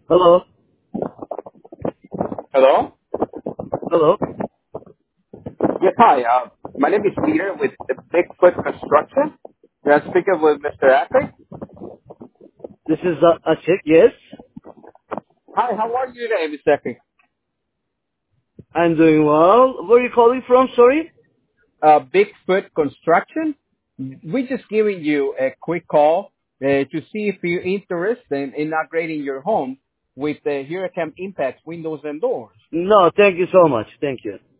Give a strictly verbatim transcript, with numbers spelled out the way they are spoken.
Hello? Hello? Hello? Yes, hi. Uh, my name is Peter with the Bigfoot Construction. May I speak with Mister Acker? This is uh, Ashik, yes? Hi, how are you today, Mister Acker? I'm doing well. Where are you calling from, sorry? Uh, Bigfoot Construction. We're just giving you a quick call uh, to see if you're interested in, in upgrading your home with the Hurricane Impact windows and doors. No, thank you so much. Thank you.